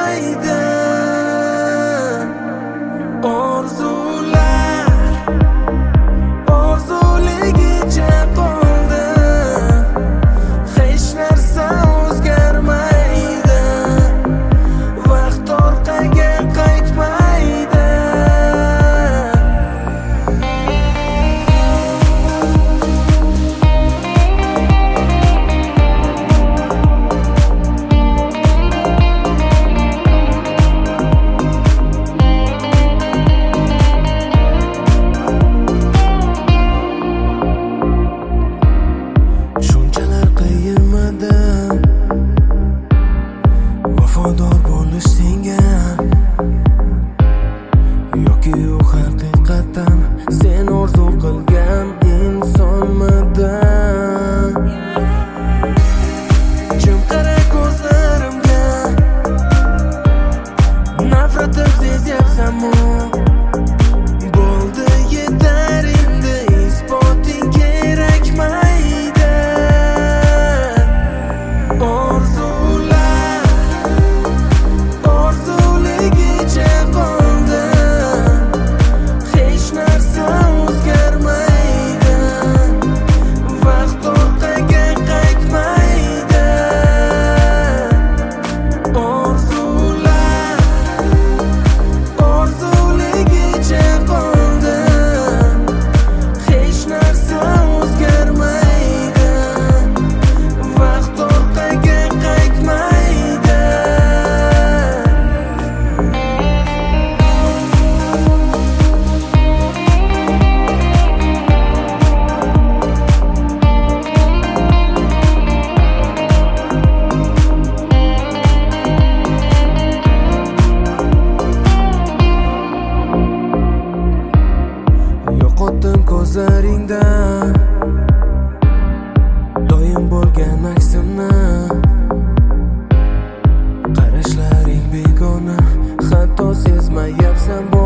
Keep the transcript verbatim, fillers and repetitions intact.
qaytmaydi. Orzular orzuligicha qoldi, hech narsa o'zgarmaydi. Vaqt orqaga qaytmaydi. Shunchalar qiynamadim vafodor bo'lish senga, yoki u haqiqatan sen orzu qilgan insonmidan? Jim qara ko'zlarimga, nafratim sezyapsanmi? Bo'ldi, yetar endi, isboting kerakmaydi. Orzular orzuligicha qoldi, hech narsa o'zgarmaydi. Vaqt orqaga qaytmaydi. Orzular orzuligicha qoldi, hech narsa o'zgarmaydi. Vaqt orqaga qaytmaydi. Yo'qotdim ko'zlaringda doim bo'lgan aksimni. Qarashlaring begona, hatto sezmayapsan.